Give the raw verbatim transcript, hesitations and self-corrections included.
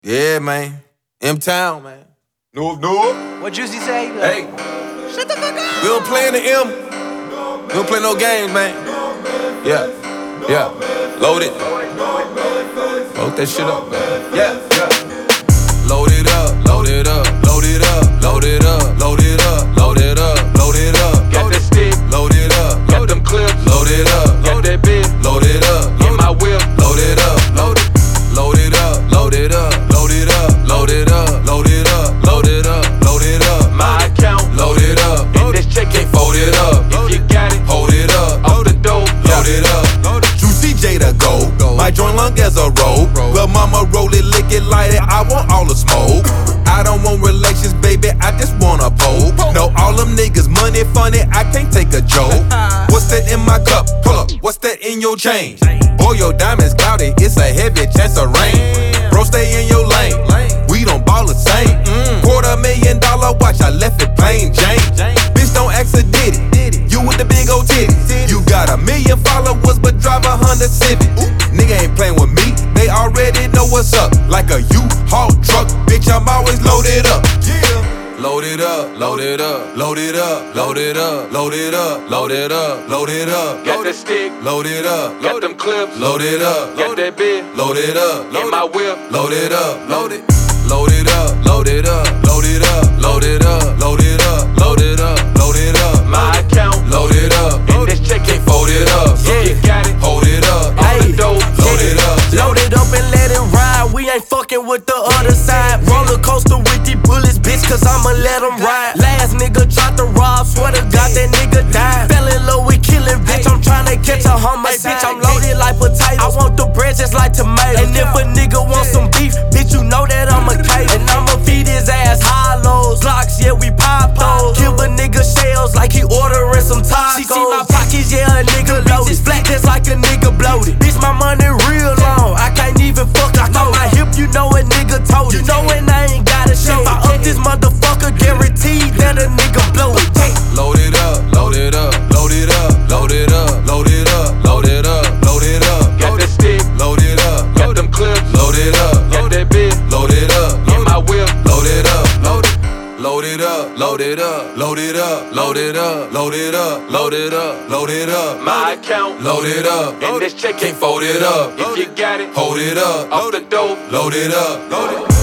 Yeah, man. M-Town, man. No, no. What Juicy say? Hey. Shut the fuck up. We don't play in the M. We don't play no games, man. Yeah. Yeah. Load it. Load that shit up, man. Yeah. Yeah. Load it up. Load it up. Load it up. Load it up. Load it up. Load it up. Load it up. Got that stick. Load it up. Got them clips. Load it up. Got that bitch. Load it up. In my whip. Load it up. Load it. Load it up. Load it up. Load it up. Load it up. Load it up. Load it up. Load it up. My account. Load it up. And this check ain't Fold it up. If you got it, Hold it up. off the dope. Load it up. Juicy J to go. My joint long as a rope. Lil' mama roll it, lick it, light it. I want all the smoke. I don't want relations, baby. I just wanna poke. No, all them niggas money funny. I can't take a joke. What's that in my cup? Pull up. What's that in your chain? Boy, your diamonds cloudy. It's a heavy chance of rain. Bro, stay in your lane. We don't ball the same. Quarter million dollar watch. I left it plain Jane. Bitch, don't ask a did it. You with the big old titties. You got a million followers, but drive a Honda Civic. Nigga ain't playing with me. They already know what's up. Like a U-Haul truck, bitch, I'm always loaded up. Yeah. Load it up, load it up, load it up, load it up, load it up, load it up, load it up. Got that stick. Load it up, Got them clips. load it up, Got that bitch. load it up, In my whip. load it up, load it, load it up, load it up, load it up, load it up, load it up, load it up, load it up. My account. Load it up. And this check ain't Fold it up. If you got it, Hold it up. off the dope. Load it up. Load it up and let it ride. We ain't fucking with the other side. Roller coaster with these bullets, bitch, cause I'ma let them ride. Last nigga tried to rob, swear to God that nigga died. Fell in love with killing, bitch. I'm tryna catch a homicide. Bitch, I'm loaded like potatoes. I want the bread just like tomatoes. And if a nigga wants some beef, bitch, you know that I'm a cake. And I'ma feed his ass hollows. Glocks, yeah, we pop those. Kill a nigga shells like he ordering some tacos. She see my pockets, yeah, a nigga loaded. Flat just like a nigga bloated. Bitch, my money real long. I can't even fuck I know my hip, you know a nigga told it. You know and I ain't gotta show. If I up this motherfucker, guaranteed that a nigga blow it. Load it up, load it up, load it up, load it up, load it up, load it up, load it up. Got that stick. Load it up, Got them clips. load it up, Got that bitch. load it up, In my whip. load it up, load it. Load it up, load it up, load it up, load it up, load it up, load it up, load it up. My account. Load it up, And this check ain't fold it up. If you got it, Hold it up, off the dope. load it up, load it.